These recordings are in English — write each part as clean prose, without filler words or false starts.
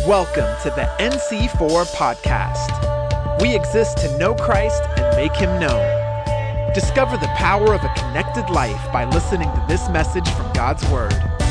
Welcome to the NC4 podcast. We exist to know Christ and make him known. Discover the power of a connected life by listening to this message from God's Word.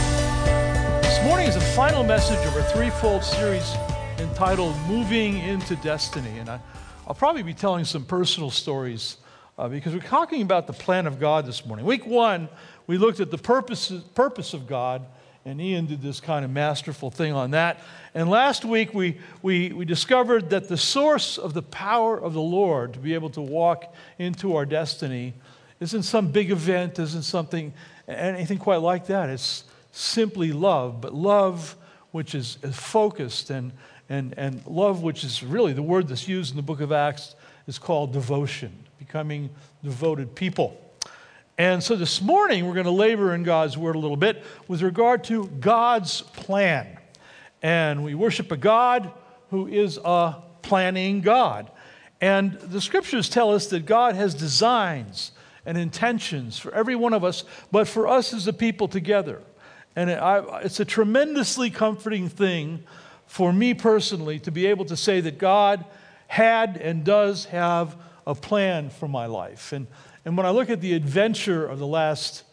This morning is the final message of our threefold series entitled Moving into Destiny. And I'll probably be telling some personal stories because we're talking about the plan of God this morning. Week one, we looked at the purpose of God, and Ian did this kind of masterful thing on that. And last week, we discovered that the source of the power of the Lord to be able to walk into our destiny isn't some big event, isn't anything quite like that. It's simply love, but love which is focused and love which is really the word that's used in the book of Acts is called devotion, becoming devoted people. And so this morning, we're going to labor in God's Word a little bit with regard to God's plan. And we worship a God who is a planning God. And the Scriptures tell us that God has designs and intentions for every one of us, but for us as a people together. And it's a tremendously comforting thing for me personally to be able to say that God had and does have a plan for my life. And when I look at the adventure of the last,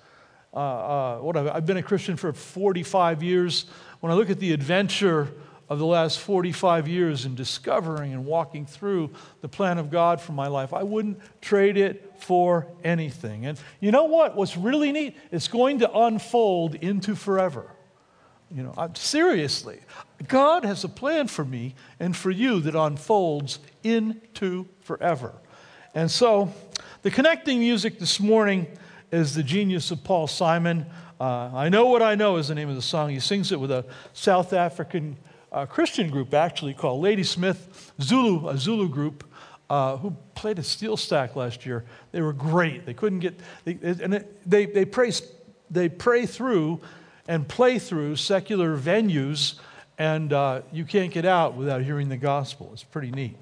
I've been a Christian for 45 years. When I look at the adventure of the last 45 years in discovering and walking through the plan of God for my life, I wouldn't trade it for anything. And you know what? What's really neat? It's going to unfold into forever. Seriously, God has a plan for me and for you that unfolds into forever. And so, the connecting music this morning is The Genius of Paul Simon. I Know What I Know is the name of the song. He sings it with a South African Christian group, actually, called Ladysmith Zulu, a Zulu group, who played at Steel Stack last year. They were great. They couldn't get, they pray through and play through secular venues, and you can't get out without hearing the gospel. It's pretty neat.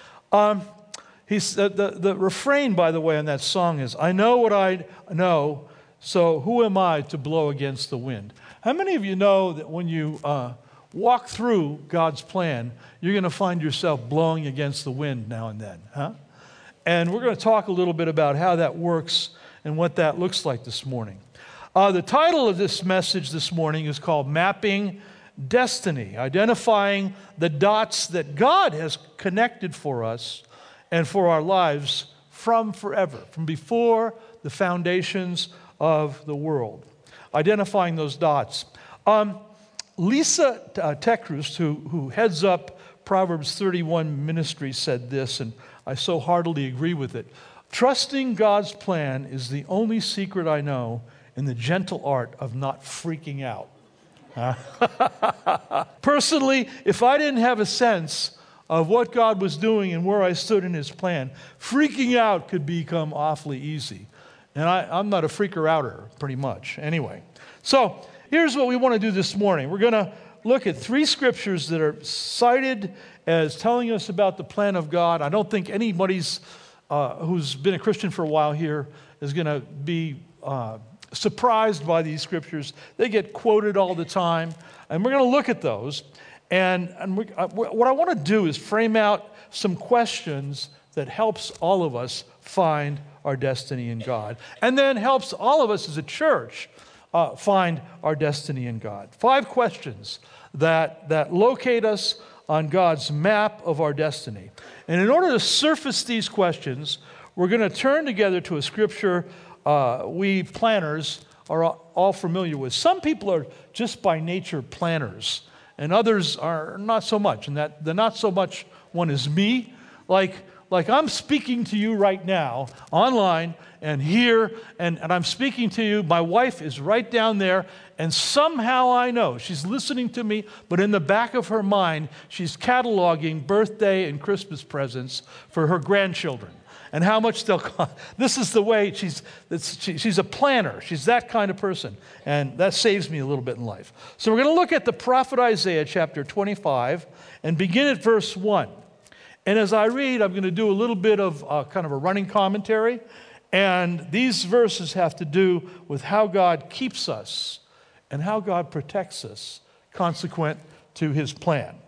The refrain, by the way, on that song is, I know what I know, so who am I to blow against the wind? How many of you know that when you walk through God's plan, you're going to find yourself blowing against the wind now and then? And we're going to talk a little bit about how that works and what that looks like this morning. The title of this message this morning is called Mapping Destiny, identifying the dots that God has connected for us and for our lives from forever, from before the foundations of the world. Identifying those dots. Lisa Techrust, who heads up Proverbs 31 Ministry, said this, and I so heartily agree with it. Trusting God's plan is the only secret I know in the gentle art of not freaking out. Personally, if I didn't have a sense of what God was doing and where I stood in his plan, freaking out could become awfully easy. And I'm not a freaker-outer, pretty much. Anyway, so here's what we want to do this morning. We're going to look at three scriptures that are cited as telling us about the plan of God. I don't think anybody's who's been a Christian for a while here is going to be surprised by these scriptures. They get quoted all the time, and we're going to look at those. And what I want to do is frame out some questions that helps all of us find our destiny in God. And then helps all of us as a church find our destiny in God. 5 questions that locate us on God's map of our destiny. And in order to surface these questions, we're going to turn together to a scripture we planners are all familiar with. Some people are just by nature planners, and others are not so much. And that the not so much one is me. Like I'm speaking to you right now online and here, and I'm speaking to you. My wife is right down there, and somehow I know she's listening to me, but in the back of her mind, she's cataloging birthday and Christmas presents for her grandchildren and how much they'll cost. This is the way she's a planner. She's that kind of person, and that saves me a little bit in life. So we're going to look at the prophet Isaiah chapter 25 and begin at verse 1. And as I read, I'm going to do a little bit of kind of a running commentary, and these verses have to do with how God keeps us and how God protects us consequent to his plan.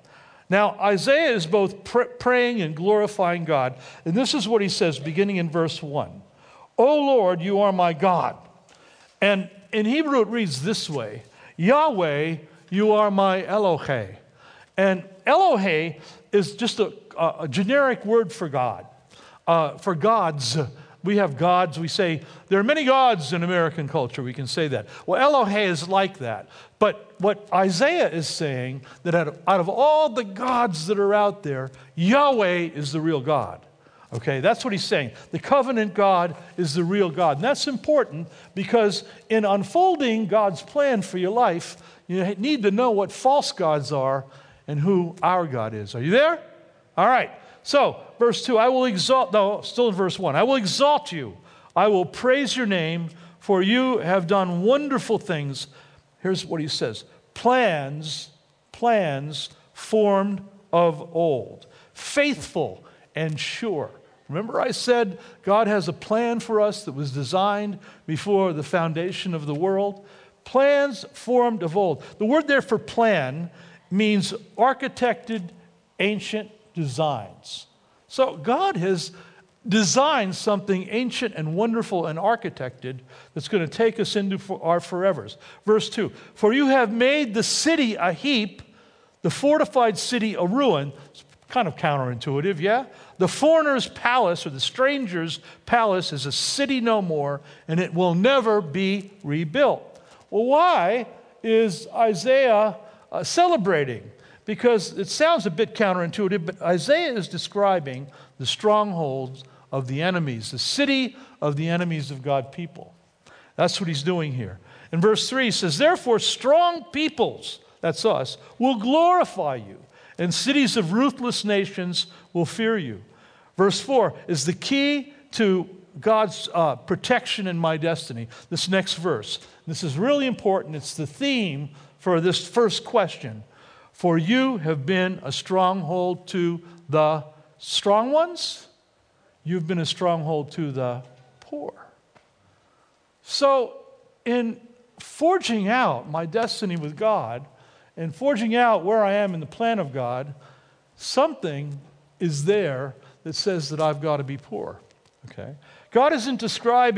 Now, Isaiah is both praying and glorifying God. And this is what he says, beginning in verse 1. O Lord, you are my God. And in Hebrew it reads this way, Yahweh, you are my Elohei. And Elohei is just a generic word for God. For gods, we have gods. We say, there are many gods in American culture. We can say that. Well, Elohei is like that. But what Isaiah is saying, that out of all the gods that are out there, Yahweh is the real God. Okay, that's what he's saying. The covenant God is the real God. And that's important because in unfolding God's plan for your life, you need to know what false gods are and who our God is. Are you there? All right. So, verse 2, still in verse 1. I will exalt you. I will praise your name, for you have done wonderful things. Here's what he says. Plans formed of old, faithful and sure. Remember I said God has a plan for us that was designed before the foundation of the world? Plans formed of old. The word there for plan means architected ancient designs. So God has designed something ancient and wonderful and architected that's going to take us into our forevers. Verse 2, for you have made the city a heap, the fortified city a ruin. It's kind of counterintuitive, yeah? The foreigner's palace or the stranger's palace is a city no more, and it will never be rebuilt. Well, why is Isaiah celebrating? Because it sounds a bit counterintuitive, but Isaiah is describing the strongholds of the enemies, the city of the enemies of God's people. That's what he's doing here. In verse 3, he says, therefore strong peoples, that's us, will glorify you, and cities of ruthless nations will fear you. Verse 4 is the key to God's protection in my destiny. This next verse. This is really important. It's the theme for this first question. For you have been a stronghold to the strong ones. You've been a stronghold to the poor. So in forging out my destiny with God and forging out where I am in the plan of God, something is there that says that I've got to be poor. Okay? God isn't described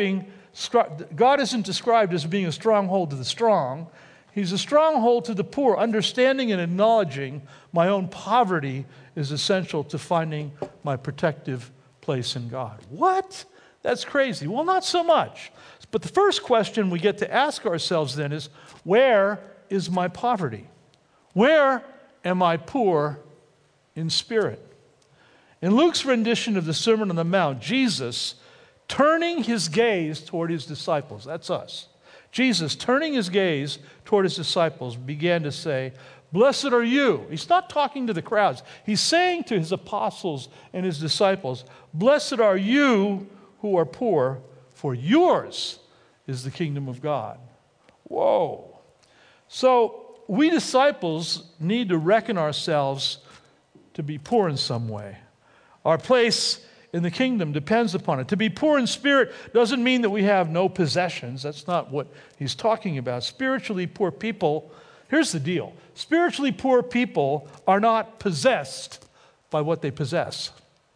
as being a stronghold to the strong. He's a stronghold to the poor. Understanding and acknowledging my own poverty is essential to finding my protective place in God. What? That's crazy. Well, not so much. But the first question we get to ask ourselves then is, where is my poverty? Where am I poor in spirit? In Luke's rendition of the Sermon on the Mount, Jesus, turning his gaze toward his disciples, that's us. Jesus, turning his gaze toward his disciples, began to say, blessed are you. He's not talking to the crowds. He's saying to his apostles and his disciples, blessed are you who are poor, for yours is the kingdom of God. Whoa. So we disciples need to reckon ourselves to be poor in some way. Our place in the kingdom depends upon it. To be poor in spirit doesn't mean that we have no possessions. That's not what he's talking about. Spiritually poor people, here's the deal. Spiritually poor people are not possessed by what they possess.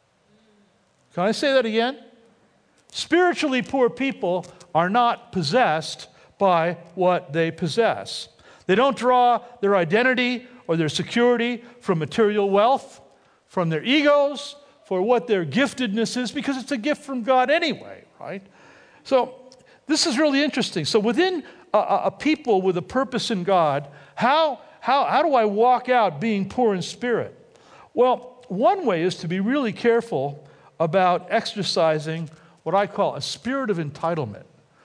Can I say that again? Spiritually poor people are not possessed by what they possess. They don't draw their identity or their security from material wealth, from their egos, for what their giftedness is, because it's a gift from God anyway, right? So this is really interesting. So within a people with a purpose in God, how do I walk out being poor in spirit? Well, one way is to be really careful about exercising what I call a spirit of entitlement.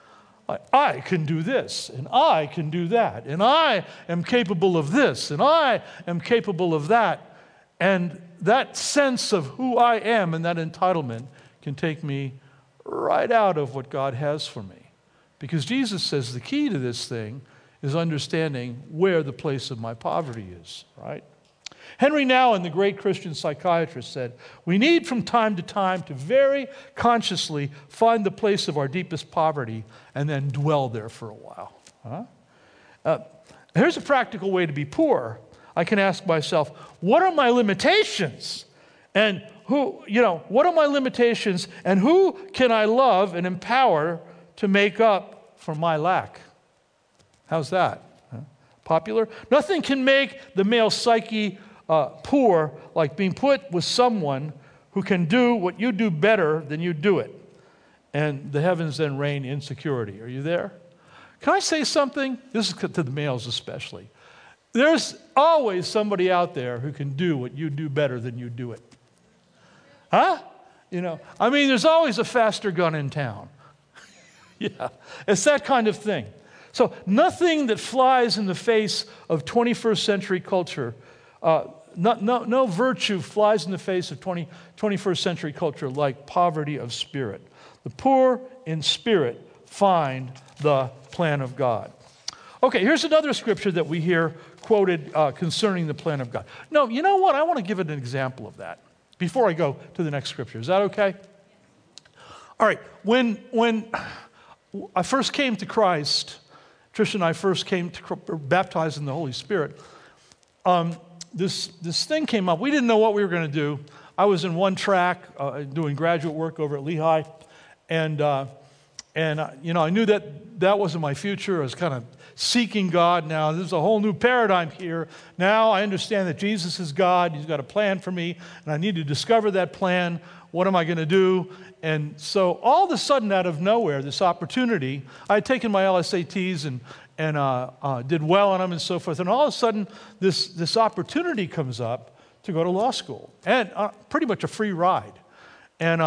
I can do this, and I can do that, and I am capable of this, and I am capable of that. And that sense of who I am and that entitlement can take me right out of what God has for me. Because Jesus says the key to this thing is understanding where the place of my poverty is, right? Henry Nouwen, the great Christian psychiatrist, said, we need from time to very consciously find the place of our deepest poverty and then dwell there for a while. Here's a practical way to be poor. I can ask myself, what are my limitations? And what are my limitations? And who can I love and empower to make up for my lack? How's that? Popular? Nothing can make the male psyche poor like being put with someone who can do what you do better than you do it. And the heavens then rain insecurity. Are you there? Can I say something? This is to the males especially. There's always somebody out there who can do what you do better than you do it. Huh? There's always a faster gun in town. Yeah, it's that kind of thing. So nothing that flies in the face of 21st century culture, no virtue flies in the face of 21st century culture like poverty of spirit. The poor in spirit find the plan of God. Okay, here's another scripture that we hear quoted concerning the plan of God. No, you know what? I want to give it an example of that before I go to the next scripture. Is that okay? All right, when I first came to Christ, Trish and I first came to baptized in the Holy Spirit, this thing came up. We didn't know what we were going to do. I was in one track doing graduate work over at Lehigh, and I knew that wasn't my future. I was kind of seeking God now. There's a whole new paradigm here. Now I understand that Jesus is God. He's got a plan for me, and I need to discover that plan. What am I going to do? And so all of a sudden, out of nowhere, this opportunity, I had taken my LSATs and did well on them and so forth, and all of a sudden, this opportunity comes up to go to law school, and pretty much a free ride. And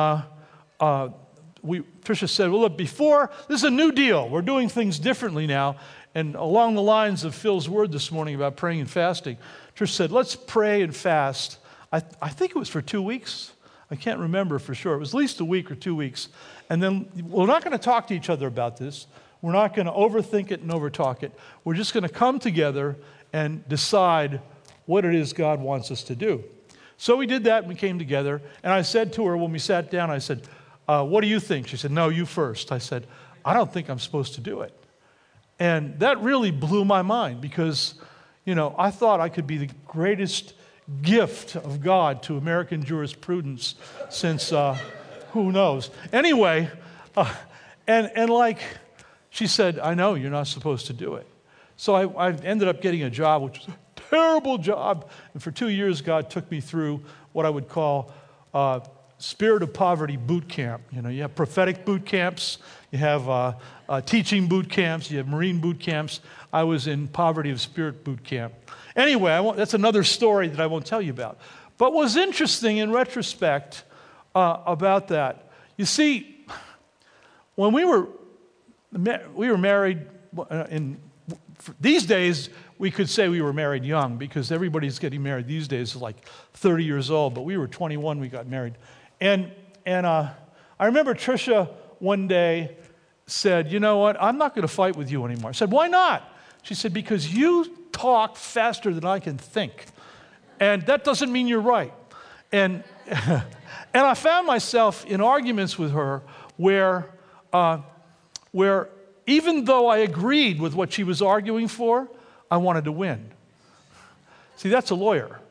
Tricia said, well, look, this is a new deal. We're doing things differently now. And along the lines of Phil's word this morning about praying and fasting, Tricia said, let's pray and fast. I think it was for 2 weeks. I can't remember for sure. It was at least a week or 2 weeks. And then we're not going to talk to each other about this. We're not going to overthink it and overtalk it. We're just going to come together and decide what it is God wants us to do. So we did that and we came together. And I said to her when we sat down, I said, what do you think? She said, no, you first. I said, I don't think I'm supposed to do it. And that really blew my mind because, I thought I could be the greatest gift of God to American jurisprudence since, who knows. Anyway, and like she said, I know you're not supposed to do it. So I ended up getting a job, which was a terrible job. And for 2 years, God took me through what I would call Spirit of Poverty boot camp. You have prophetic boot camps, you have teaching boot camps, you have Marine boot camps. I was in Poverty of Spirit boot camp. Anyway, that's another story that I won't tell you about. But what's interesting in retrospect about that, you see, when we were married, these days we could say we were married young because everybody's getting married these days is like 30 years old, but we were 21 we got married. And I remember Tricia one day said, you know what, I'm not going to fight with you anymore. I said, why not? She said, because you talk faster than I can think. And that doesn't mean you're right. And I found myself in arguments with her where even though I agreed with what she was arguing for, I wanted to win. See, that's a lawyer.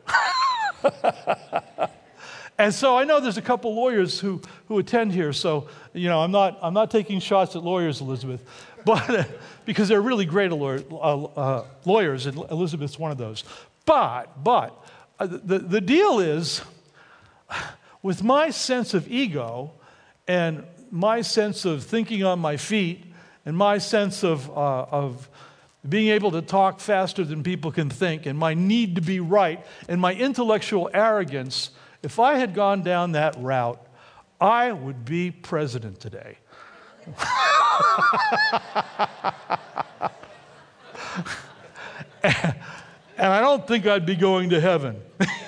And so I know there's a couple lawyers who attend here, so I'm not taking shots at lawyers, Elizabeth, but because they're really great lawyers, and Elizabeth's one of those. But the deal is, with my sense of ego and my sense of thinking on my feet and my sense of being able to talk faster than people can think and my need to be right and my intellectual arrogance, if I had gone down that route, I would be president today. And I don't think I'd be going to heaven.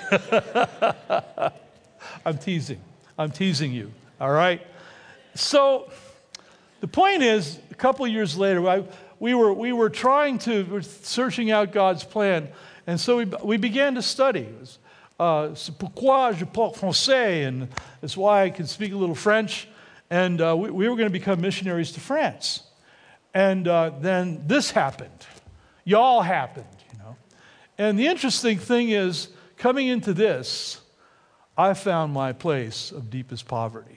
I'm teasing you, all right? So the point is, a couple of years later, we were searching out God's plan, and so we began to study. C'est pourquoi je parle français, and that's why I can speak a little French. And we were going to become missionaries to France. And then this happened. Y'all happened, And the interesting thing is, coming into this, I found my place of deepest poverty.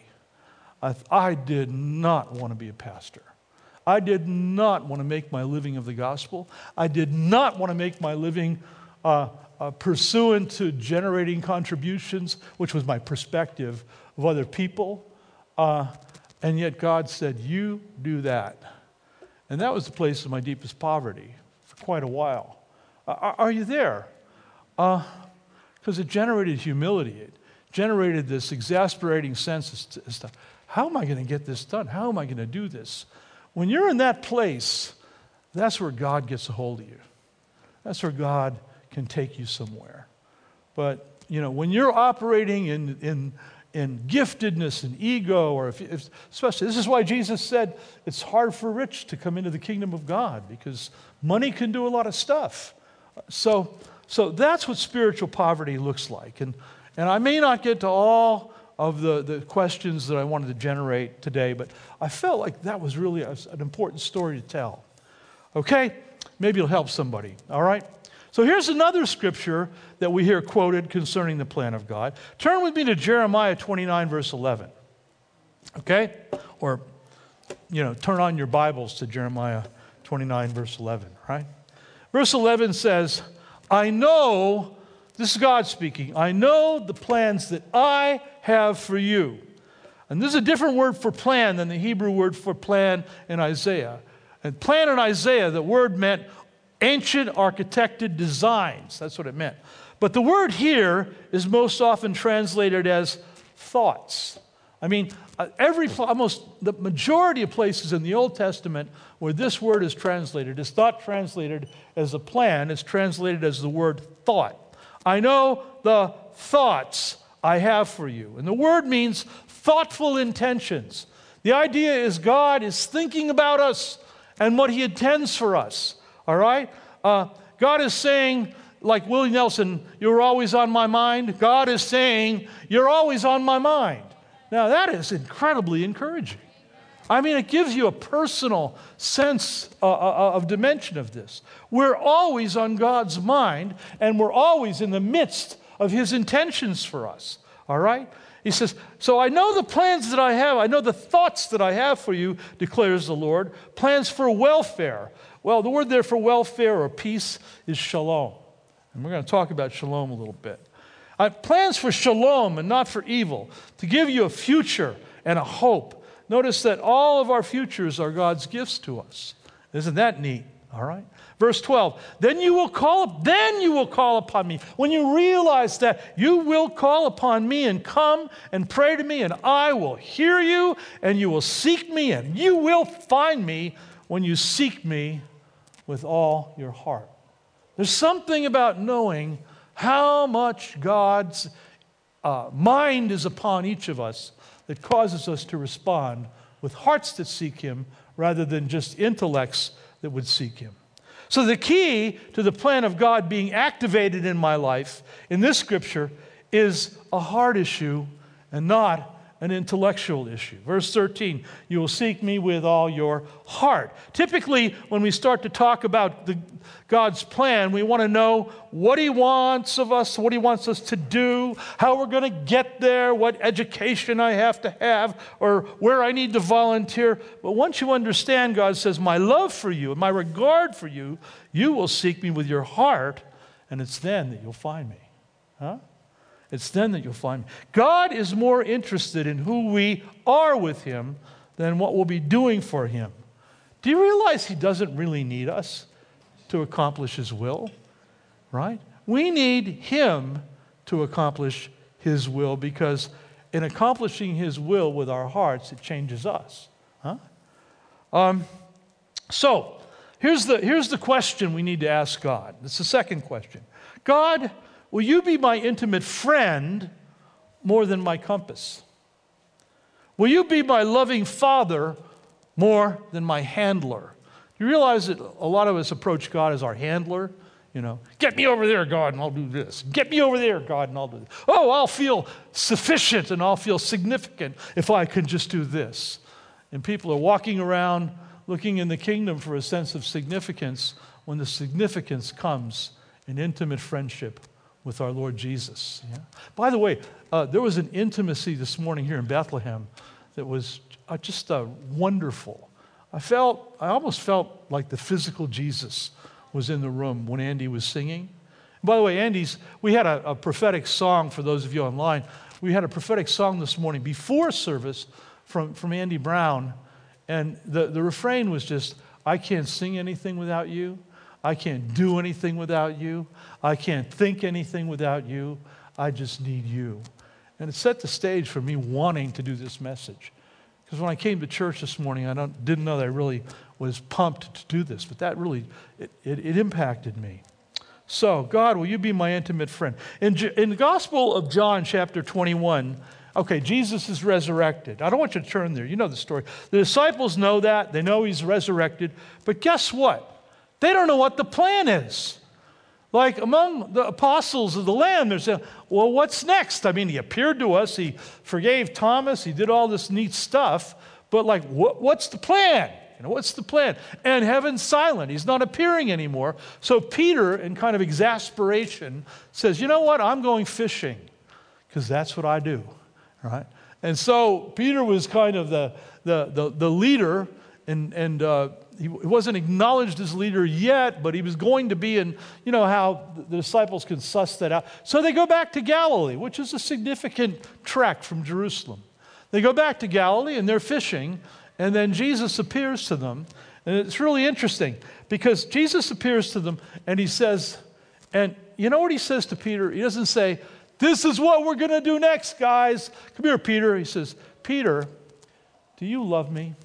I did not want to be a pastor. I did not want to make my living of the gospel. I did not want to make my living pursuant to generating contributions, which was my perspective of other people. And yet God said, you do that. And that was the place of my deepest poverty for quite a while. Are you there? Because it generated humility. It generated this exasperating sense as to, how am I going to get this done? How am I going to do this? When you're in that place, that's where God gets a hold of you. That's where God can take you somewhere. But, when you're operating in giftedness and ego, or if especially, this is why Jesus said it's hard for rich to come into the kingdom of God, because money can do a lot of stuff. So that's what spiritual poverty looks like. And I may not get to all of the questions that I wanted to generate today, but I felt like that was really an important story to tell. Okay? Maybe it'll help somebody. All right? So here's another scripture that we hear quoted concerning the plan of God. Turn with me to Jeremiah 29, verse 11. Okay? Or, turn on your Bibles to Jeremiah 29, verse 11, right? Verse 11 says, I know, this is God speaking, I know the plans that I have for you. And this is a different word for plan than the Hebrew word for plan in Isaiah. And plan in Isaiah, the word meant ancient architected designs. That's what it meant. But the word here is most often translated as thoughts. I mean, almost the majority of places in the Old Testament where this word is translated is not translated as a plan, it's translated as the word thought. I know the thoughts I have for you. And the word means thoughtful intentions. The idea is God is thinking about us and what he intends for us. All right? God is saying, like Willie Nelson, you're always on my mind. God is saying, you're always on my mind. Now, that is incredibly encouraging. I mean, it gives you a personal sense of dimension of this. We're always on God's mind, and we're always in the midst of his intentions for us. All right? He says, so I know the plans that I have. I know the thoughts that I have for you, declares the Lord. Plans for welfare. Well, the word there for welfare or peace is shalom. And we're going to talk about shalom a little bit. I have plans for shalom and not for evil, to give you a future and a hope. Notice that all of our futures are God's gifts to us. Isn't that neat? All right. Verse 12, then you will call upon me. When you realize that, you will call upon me and come and pray to me, and I will hear you, and you will seek me, and you will find me when you seek me with all your heart. There's something about knowing how much God's mind is upon each of us that causes us to respond with hearts that seek him rather than just intellects that would seek him. So the key to the plan of God being activated in my life in this scripture is a heart issue and not an intellectual issue. Verse 13, you will seek me with all your heart. Typically, when we start to talk about God's plan, we want to know what he wants of us, what he wants us to do, how we're going to get there, what education I have to have, or where I need to volunteer. But once you understand, God says, my love for you and my regard for you, you will seek me with your heart, and it's then that you'll find me. Huh? It's then that you'll find me. God is more interested in who we are with him than what we'll be doing for him. Do you realize he doesn't really need us to accomplish his will? Right? We need him to accomplish his will, because in accomplishing his will with our hearts, it changes us. Huh? So, here's the question we need to ask God. It's the second question. God, will you be my intimate friend more than my compass? Will you be my loving father more than my handler? Do you realize that a lot of us approach God as our handler? Get me over there, God, and I'll do this. Get me over there, God, and I'll do this. Oh, I'll feel sufficient and I'll feel significant if I can just do this. And people are walking around looking in the kingdom for a sense of significance when the significance comes an intimate friendship with our Lord Jesus. Yeah? By the way, there was an intimacy this morning here in Bethlehem that was just wonderful. I almost felt like the physical Jesus was in the room when Andy was singing. By the way, we had a prophetic song for those of you online. We had a prophetic song this morning before service from Andy Brown, and the refrain was just, I can't sing anything without you. I can't do anything without you. I can't think anything without you. I just need you. And it set the stage for me wanting to do this message. Because when I came to church this morning, I didn't know that I really was pumped to do this, but that really, it impacted me. So, God, will you be my intimate friend? In the Gospel of John, chapter 21, okay, Jesus is resurrected. I don't want you to turn there. You know the story. The disciples know that. They know he's resurrected. But guess what? They don't know what the plan is. Like among the apostles of the Lamb, they're saying, well, what's next? I mean, he appeared to us. He forgave Thomas. He did all this neat stuff. But like, what's the plan? What's the plan? And heaven's silent. He's not appearing anymore. So Peter, in kind of exasperation, says, you know what? I'm going fishing because that's what I do. Right? And so Peter was kind of the leader, and he wasn't acknowledged as leader yet, but he was going to be, and you know how the disciples can suss that out. So they go back to Galilee, which is a significant trek from Jerusalem. They go back to Galilee, and they're fishing, and then Jesus appears to them. And it's really interesting, because Jesus appears to them, and he says, and you know what he says to Peter? He doesn't say, this is what we're going to do next, guys. Come here, Peter. He says, Peter, do you love me?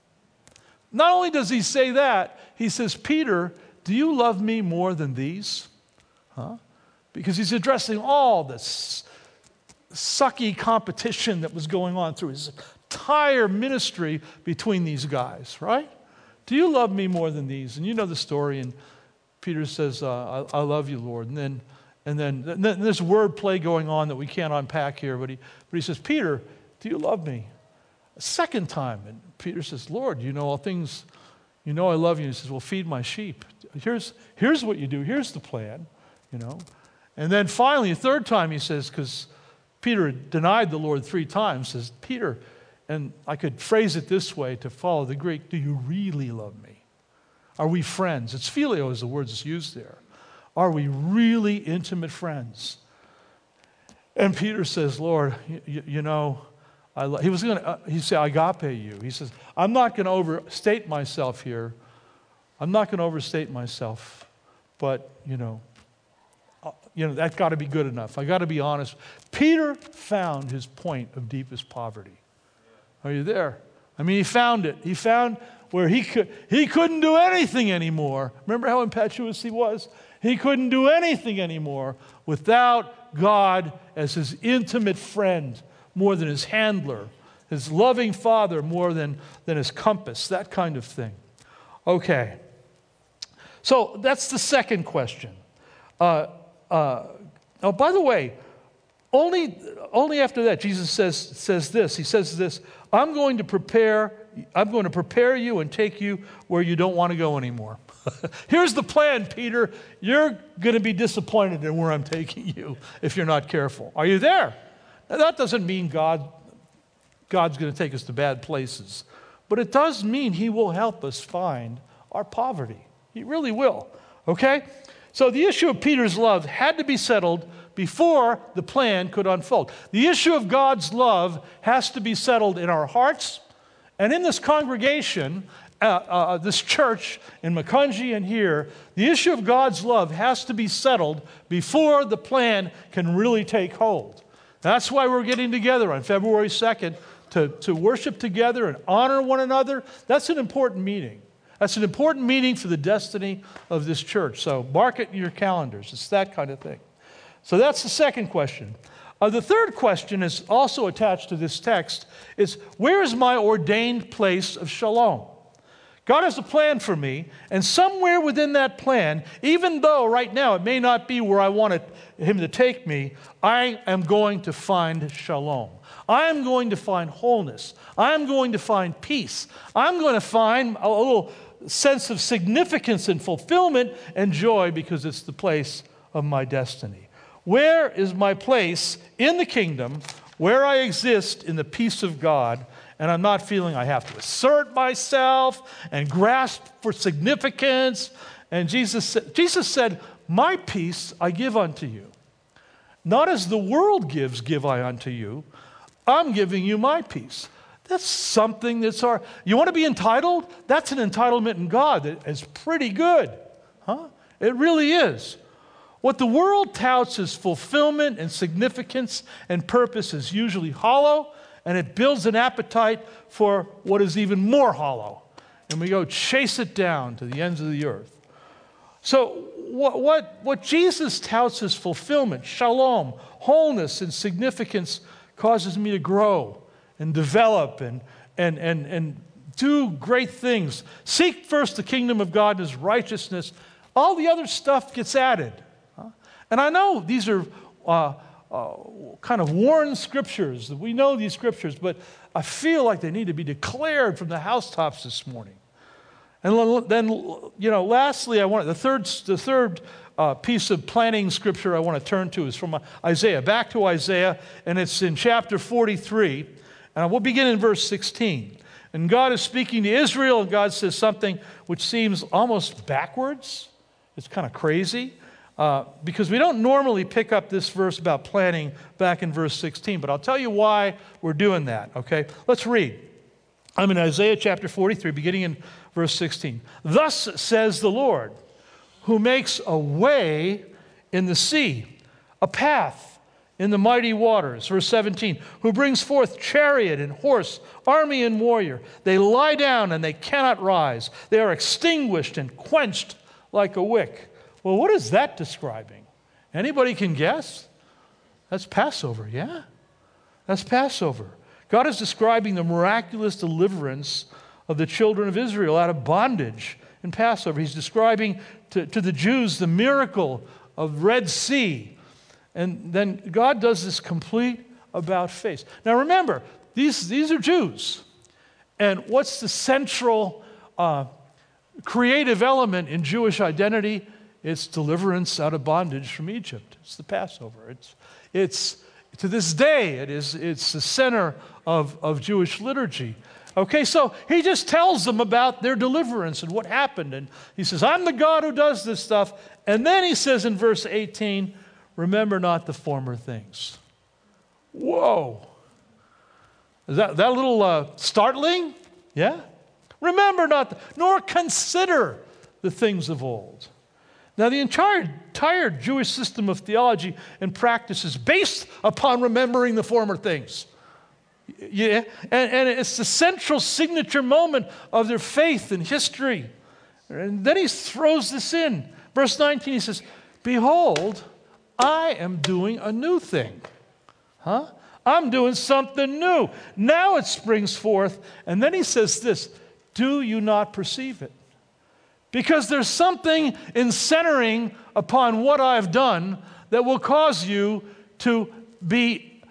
Not only does he say that, he says, Peter, do you love me more than these? Because he's addressing all this sucky competition that was going on through his entire ministry between these guys, right? Do you love me more than these? And you know the story, and Peter says, I love you, Lord. And then there's wordplay going on that we can't unpack here, but he says, Peter, do you love me? A second time, and Peter says, Lord, you know all things, you know I love you. And he says, well, feed my sheep. Here's what you do. Here's the plan, you know. And then finally, a third time, he says, because Peter denied the Lord 3 times, says, Peter, and I could phrase it this way to follow the Greek, do you really love me? Are we friends? It's phileo is the word that's used there. Are we really intimate friends? And Peter says, Lord, you know, he said, agape you. He says, I'm not going to overstate myself here. I'm not going to overstate myself, but, you know, that's got to be good enough. I got to be honest. Peter found his point of deepest poverty. Are you there? I mean, he found it. He found where he couldn't do anything anymore. Remember how impetuous he was? He couldn't do anything anymore without God as his intimate friend, more than his handler, his loving father more than his compass, that kind of thing. Okay. So that's the second question. By the way, only after that, Jesus says this. He says this, I'm going to prepare you and take you where you don't want to go anymore. Here's the plan, Peter. You're going to be disappointed in where I'm taking you if you're not careful. Are you there? Now, that doesn't mean God's going to take us to bad places, but it does mean he will help us find our poverty. He really will, okay? So the issue of Peter's love had to be settled before the plan could unfold. The issue of God's love has to be settled in our hearts and in this congregation, this church in Macungie and here. The issue of God's love has to be settled before the plan can really take hold. That's why we're getting together on February 2nd to worship together and honor one another. That's an important meeting. That's an important meeting for the destiny of this church. So mark it in your calendars. It's that kind of thing. So that's the second question. The third question is also attached to this text. Is where is my ordained place of shalom? God has a plan for me, and somewhere within that plan, even though right now it may not be where I wanted him to take me, I am going to find shalom. I am going to find wholeness. I am going to find peace. I'm going to find a little sense of significance and fulfillment and joy because it's the place of my destiny? Where is my place in the kingdom where I exist in the peace of God, and I'm not feeling I have to assert myself and grasp for significance? And Jesus said, my peace I give unto you. Not as the world gives, give I unto you. I'm giving you my peace. That's something that's you want to be entitled? That's an entitlement in God that is pretty good. Huh? It really is. What the world touts as fulfillment and significance and purpose is usually hollow, and it builds an appetite for what is even more hollow. And we go chase it down to the ends of the earth. So what Jesus touts as fulfillment, shalom, wholeness, and significance causes me to grow and develop and do great things. Seek first the kingdom of God and His righteousness. All the other stuff gets added. And I know these are kind of worn scriptures. We know these scriptures, but I feel like they need to be declared from the housetops this morning. And then, lastly, the third piece of planning scripture I want to turn to is from Isaiah. Back to Isaiah, and it's in chapter 43. And we'll begin in verse 16. And God is speaking to Israel, and God says something which seems almost backwards. It's kind of crazy, because we don't normally pick up this verse about planning back in verse 16. But I'll tell you why we're doing that, okay? Let's read. I'm in Isaiah chapter 43, beginning in verse 16. Thus says the Lord, who makes a way in the sea, a path in the mighty waters. Verse 17, who brings forth chariot and horse, army and warrior. They lie down and they cannot rise. They are extinguished and quenched like a wick. Well, what is that describing? Anybody can guess? That's Passover, yeah? That's Passover. God is describing the miraculous deliverance of the children of Israel out of bondage in Passover. He's describing to the Jews the miracle of Red Sea. And then God does this complete about-face. Now remember, these are Jews. And what's the central creative element in Jewish identity? It's deliverance out of bondage from Egypt. It's the Passover. It's to this day, it's the center of Jewish liturgy. Okay, so he just tells them about their deliverance and what happened. And he says, I'm the God who does this stuff. And then he says in verse 18, remember not the former things. Whoa. Is that a little startling? Yeah? Remember not, nor consider the things of old. Now, the entire Jewish system of theology and practice is based upon remembering the former things. Yeah, and it's the central signature moment of their faith and history. And then he throws this in. Verse 19, he says, behold, I am doing a new thing. I'm doing something new. Now it springs forth. And then he says this, do you not perceive it? Because there's something in centering upon what I've done that will cause you to be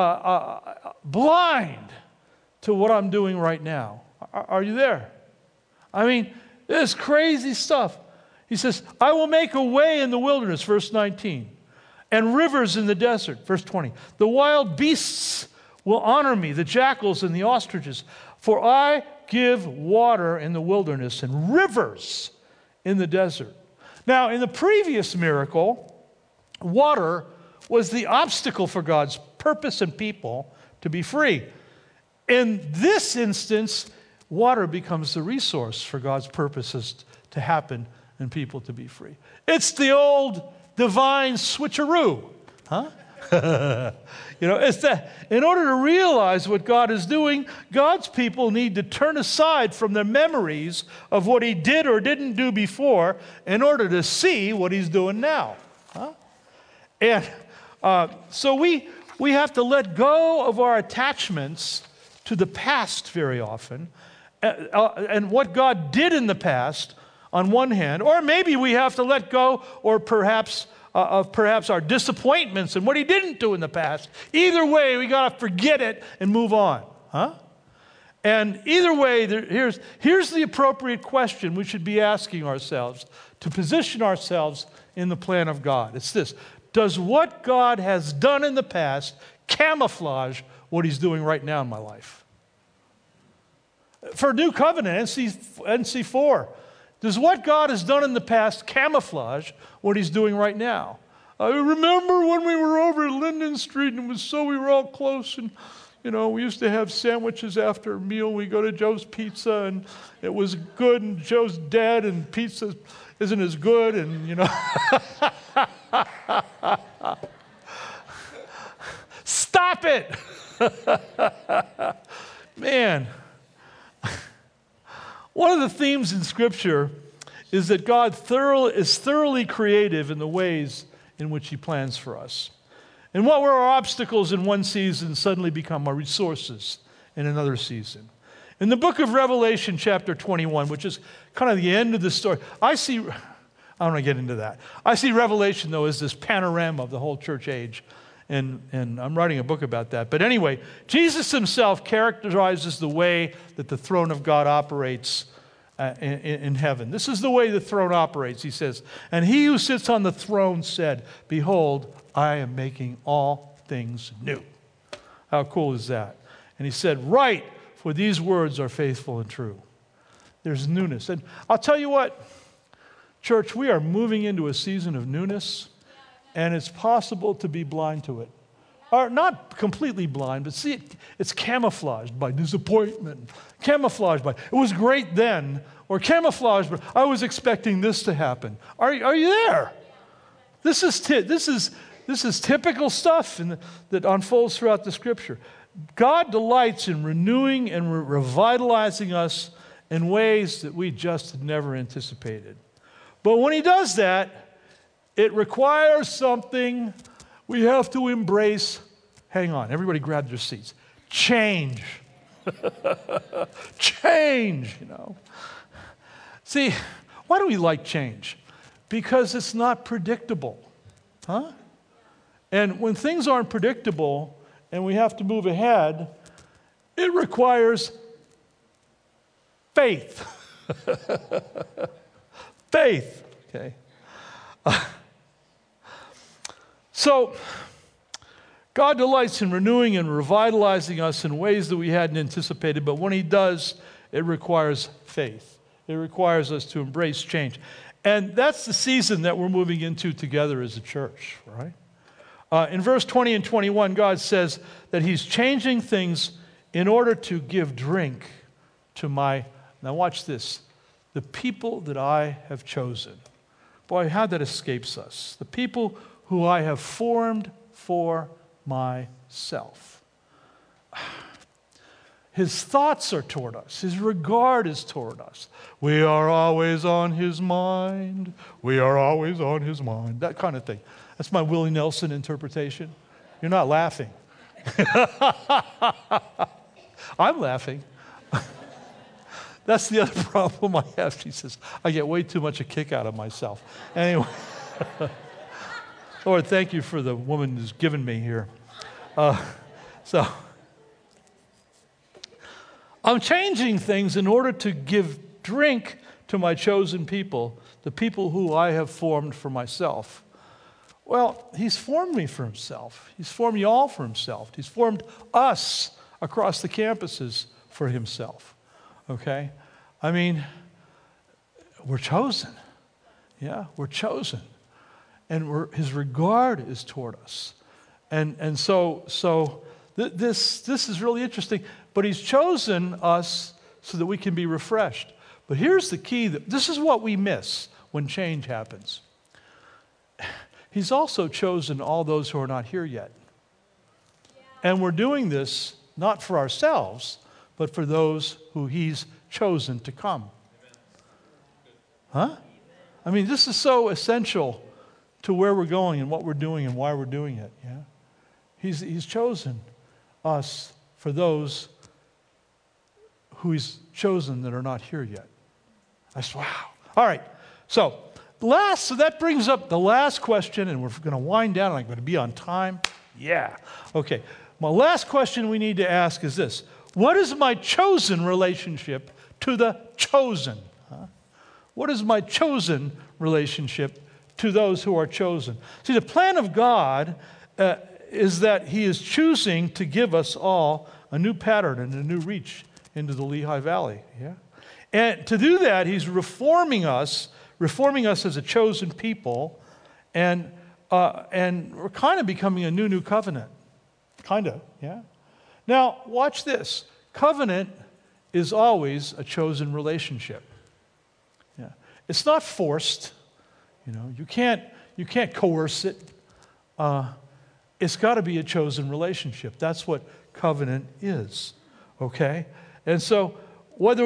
blind to what I'm doing right now. Are you there? I mean, this crazy stuff. He says, I will make a way in the wilderness, verse 19, and rivers in the desert, verse 20. The wild beasts will honor me, the jackals and the ostriches, for I give water in the wilderness and rivers in the desert. Now, in the previous miracle, water was the obstacle for God's purpose and people to be free. In this instance, water becomes the resource for God's purposes to happen and people to be free. It's the old divine switcheroo, huh? It's that in order to realize what God is doing, God's people need to turn aside from their memories of what He did or didn't do before in order to see what He's doing now. Huh? And so we have to let go of our attachments to the past very often, and what God did in the past on one hand, or maybe we have to let go, or perhaps our disappointments and what He didn't do in the past. Either way, we got to forget it and move on, huh? And either way, here's the appropriate question we should be asking ourselves to position ourselves in the plan of God. It's this. Does what God has done in the past camouflage what he's doing right now in my life? For New Covenant, NC4, does what God has done in the past camouflage what he's doing right now? I remember when we were over at Linden Street and we were all close, and we used to have sandwiches after a meal. We go to Joe's Pizza and it was good, and Joe's dead and pizza isn't as good, and Stop it! Man. One of the themes in Scripture is that God is thoroughly creative in the ways in which he plans for us. And what were our obstacles in one season suddenly become our resources in another season. In the book of Revelation, chapter 21, which is kind of the end of the story, I don't want to get into that. I see Revelation, though, as this panorama of the whole church age. And I'm writing a book about that. But anyway, Jesus himself characterizes the way that the throne of God operates in heaven. This is the way the throne operates, he says. And he who sits on the throne said, "Behold, I am making all things new." How cool is that? And he said, "Write, for these words are faithful and true." There's newness. And I'll tell you what, church, we are moving into a season of newness. And it's possible to be blind to it. Or not completely blind, but see, it's camouflaged by disappointment. Camouflaged by, it was great then. Or camouflaged by, I was expecting this to happen. Are you there? This is typical stuff that unfolds throughout the Scripture. God delights in renewing and revitalizing us in ways that we just had never anticipated. But when he does that, it requires something we have to embrace. Hang on, everybody grab their seats. Change. Change, See, why do we like change? Because it's not predictable. Huh? And when things aren't predictable and we have to move ahead, it requires faith. Faith, okay? So, God delights in renewing and revitalizing us in ways that we hadn't anticipated, but when he does, it requires faith. It requires us to embrace change. And that's the season that we're moving into together as a church, right? In verse 20 and 21, God says that he's changing things in order to give drink to now watch this, the people that I have chosen. Boy, how that escapes us. The people who I have formed for myself. His thoughts are toward us. His regard is toward us. We are always on his mind. We are always on his mind. That kind of thing. That's my Willie Nelson interpretation. You're not laughing. I'm laughing. That's the other problem I have. She says, I get way too much a kick out of myself. Anyway. Lord, thank you for the woman who's given me here. So, I'm changing things in order to give drink to my chosen people, the people who I have formed for myself. Well, he's formed me for himself. He's formed you all for himself. He's formed us across the campuses for himself. Okay? I mean, we're chosen. Yeah, we're chosen. And his regard is toward us. And so this is really interesting. But he's chosen us so that we can be refreshed. But here's the key. This is what we miss when change happens. He's also chosen all those who are not here yet. And we're doing this not for ourselves, but for those who he's chosen to come. Huh? I mean, this is so essential to where we're going and what we're doing and why we're doing it. Yeah, He's chosen us for those who he's chosen that are not here yet. I said, wow. All right. So that brings up the last question, and we're going to wind down, and I'm going to be on time. Yeah. Okay. My last question we need to ask is this. What is my chosen relationship to the chosen? Huh? What is my chosen relationship to those who are chosen. See, the plan of God is that he is choosing to give us all a new pattern and a new reach into the Lehigh Valley. Yeah? And to do that, he's reforming us as a chosen people, and we're kind of becoming a new covenant. Kind of, yeah? Now, watch this. Covenant is always a chosen relationship. Yeah. It's not forced. You can't coerce it. It's got to be a chosen relationship. That's what covenant is. Okay? And so whether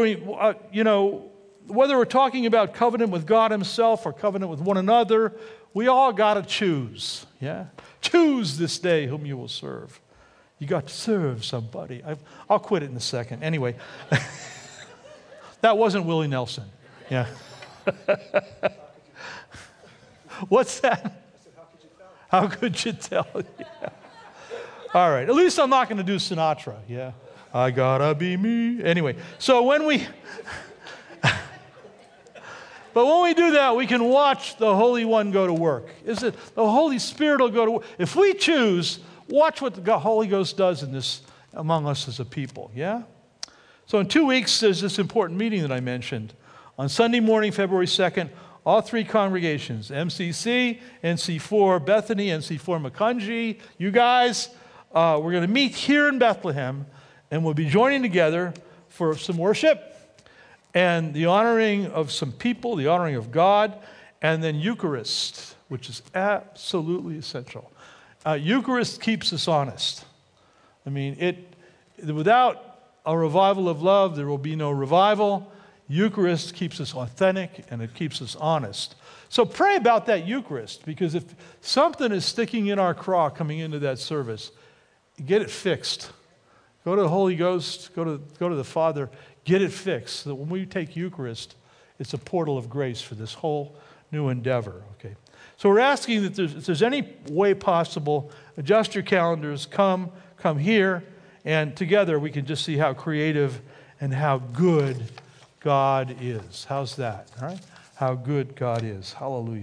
we're talking about covenant with God himself or covenant with one another, we all got to choose. Yeah? Choose this day whom you will serve. You got to serve somebody. I'll quit it in a second. Anyway, that wasn't Willie Nelson. Yeah. What's that? How could you tell? Yeah. All right. At least I'm not going to do Sinatra. Yeah. I gotta be me. Anyway, so when we do that, we can watch the Holy One go to work. The Holy Spirit will go to work. If we choose, watch what the Holy Ghost does in this among us as a people. Yeah? So in 2 weeks, there's this important meeting that I mentioned. On Sunday morning, February 2nd, all three congregations, MCC, NC4 Bethany, NC4 Makunji, you guys, we're going to meet here in Bethlehem, and we'll be joining together for some worship and the honoring of some people, the honoring of God, and then Eucharist, which is absolutely essential. Eucharist keeps us honest. I mean, without a revival of love, there will be no revival. Eucharist keeps us authentic, and it keeps us honest. So pray about that Eucharist, because if something is sticking in our craw coming into that service, get it fixed. Go to the Holy Ghost, go to the Father, get it fixed, so that when we take Eucharist, it's a portal of grace for this whole new endeavor. Okay. So we're asking that if there's any way possible, adjust your calendars, come here, and together we can just see how creative and how good God is. How's that? All right? How good God is. Hallelujah.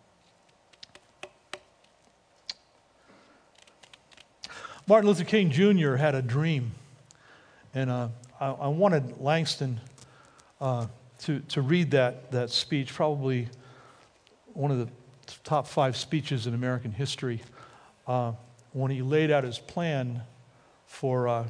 Martin Luther King Jr. had a dream, and I wanted Langston to read that speech, probably one of the top 5 speeches in American history, when he laid out his plan for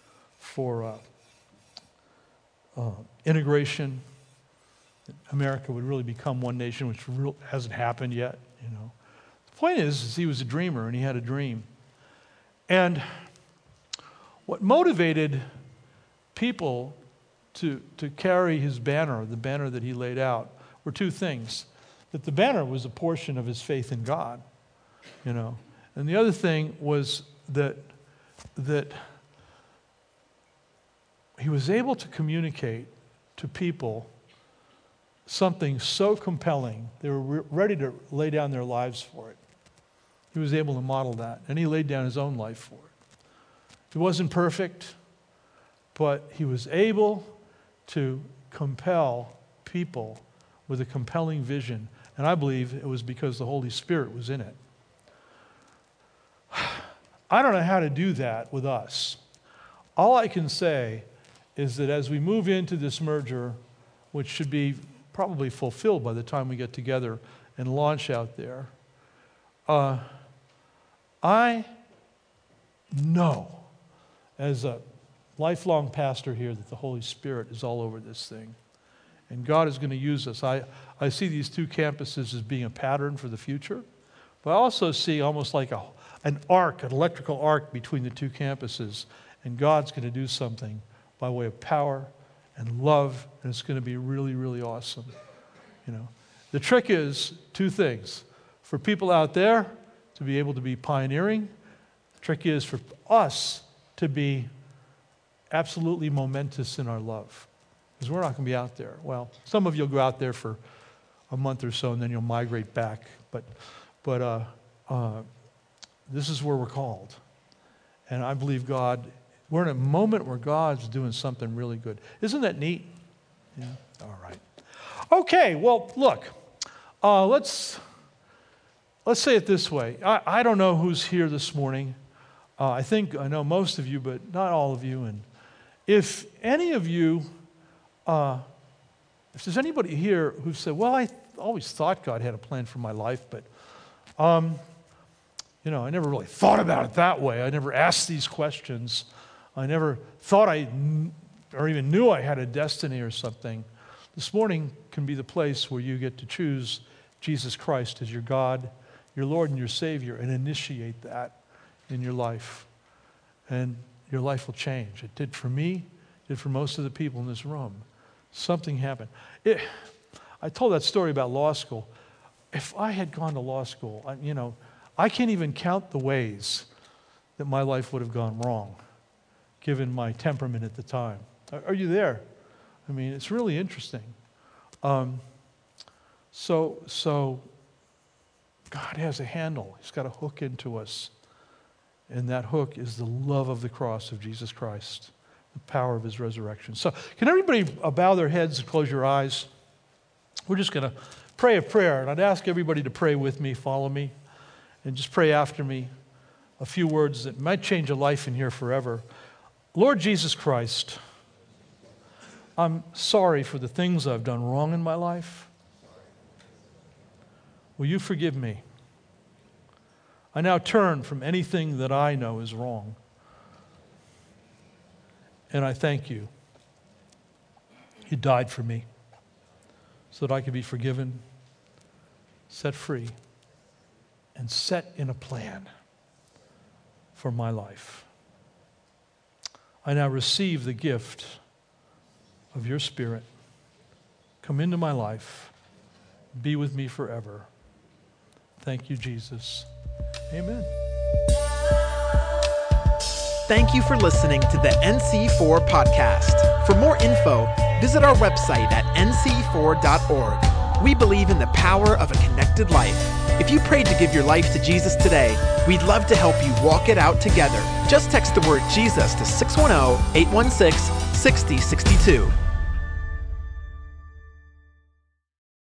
integration. America would really become one nation, which hasn't happened yet. The point is he was a dreamer, and he had a dream. And what motivated people to carry his banner, the banner that he laid out, were 2 things. That the banner was a portion of his faith in God, and the other thing was that he was able to communicate to people something so compelling, they were ready to lay down their lives for it. He was able to model that, and he laid down his own life for it. He wasn't perfect, but he was able to compel people with a compelling vision, and I believe it was because the Holy Spirit was in it. I don't know how to do that with us. All I can say is that as we move into this merger, which should be probably fulfilled by the time we get together and launch out there, I know as a lifelong pastor here that the Holy Spirit is all over this thing. And God is going to use us. I see these 2 campuses as being a pattern for the future, but I also see almost like an electrical arc between the 2 campuses, and God's going to do something by way of power and love, and it's going to be really, really awesome. The trick is 2 things. For people out there to be able to be pioneering, the trick is for us to be absolutely momentous in our love. Because we're not going to be out there. Well, some of you will go out there for a month or so, and then you'll migrate back. But this is where we're called. And I believe God, we're in a moment where God's doing something really good. Isn't that neat? Yeah. All right. Okay, well, look, let's let's say it this way. I don't know who's here this morning. I think I know most of you, but not all of you. And if any of you, if there's anybody here who said, well, I always thought God had a plan for my life, but, I never really thought about it that way. I never asked these questions. I never thought or even knew I had a destiny or something. This morning can be the place where you get to choose Jesus Christ as your God, your Lord and your Savior, and initiate that in your life. And your life will change. It did for me. It did for most of the people in this room. Something happened. I told that story about law school. If I had gone to law school, I can't even count the ways that my life would have gone wrong, given my temperament at the time. Are you there? I mean, it's really interesting. So God has a handle. He's got a hook into us. And that hook is the love of the cross of Jesus Christ, the power of his resurrection. So can everybody bow their heads and close your eyes? We're just going to pray a prayer. And I'd ask everybody to pray with me, follow me, and just pray after me a few words that might change a life in here forever. Lord Jesus Christ, I'm sorry for the things I've done wrong in my life. Will you forgive me? I now turn from anything that I know is wrong. And I thank you. You died for me so that I could be forgiven, set free, and set in a plan for my life. I now receive the gift of your Spirit. Come into my life. Be with me forever. Thank you, Jesus. Amen. Thank you for listening to the NC4 podcast. For more info, visit our website at nc4.org. We believe in the power of a connected life. If you prayed to give your life to Jesus today, we'd love to help you walk it out together. Just text the word Jesus to 610-816-6062.